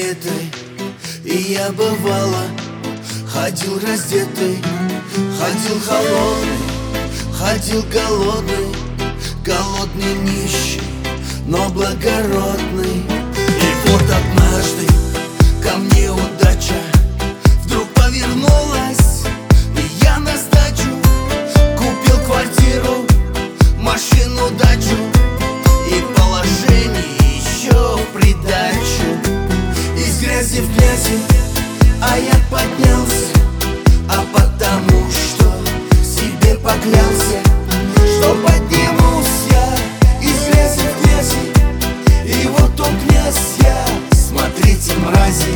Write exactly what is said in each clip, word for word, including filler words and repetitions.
сигаретой, и я бывало ходил раздетый, ходил холодный, ходил голодный, голодный нищий, но благородный. И вот однажды ко мне удача вдруг повернулась, и я на сдачу купил квартиру, машину, дачу и положение еще в придачу. Из грязи в грязи, а я поднялся, а потому что себе поклялся, что поднимусь я из грязи в грязи. И вот он князь я, смотрите, мрази.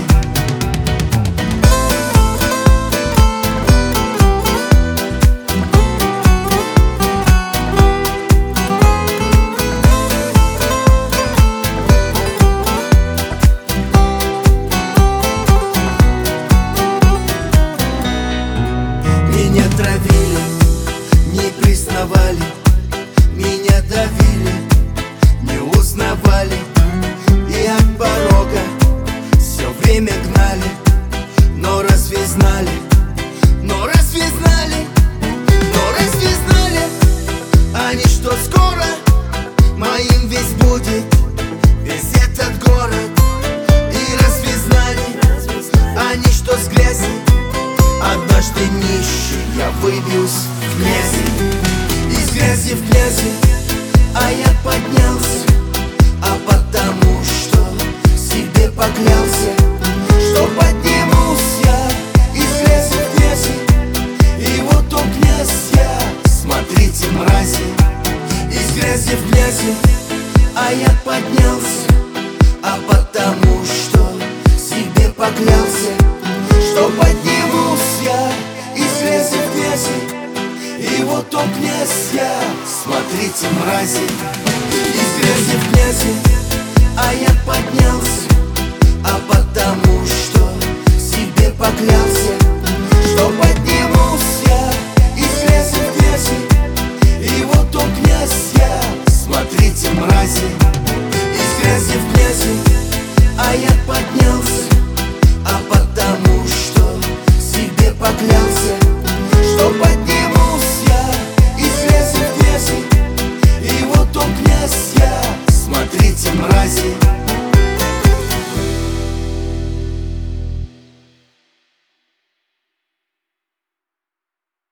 Меня травили, не признавали, меня давили, не узнавали, и от порога все время гнали. Но разве знали, но разве знали, но разве знали они, что скоро моим весь будет, весь этот город? И разве знали они, что с грязи однажды нищий я выбьюсь в грязи? Из грязи в грязи, а я поднялся, а потому что себе поклялся, что поднимусь я из грязи в грязи. И вот он князь я, смотрите, мрази. Из грязи в грязи, а я поднялся, а потому что себе поклялся, что поднимусь я из грязи в грязи. И вот он князь я, смотрите, мрази. Из грязи в грязи, а я поднялся, а потому что себе поклялся, что поднимусь я из грязи в грязи. И вот он князь я, смотрите, мрази. Из грязи в грязи, а я поднялся, а потому что себе поклялся, что поднимусь я из грязи в грязи. И вот он князь я, смотрите, мрази.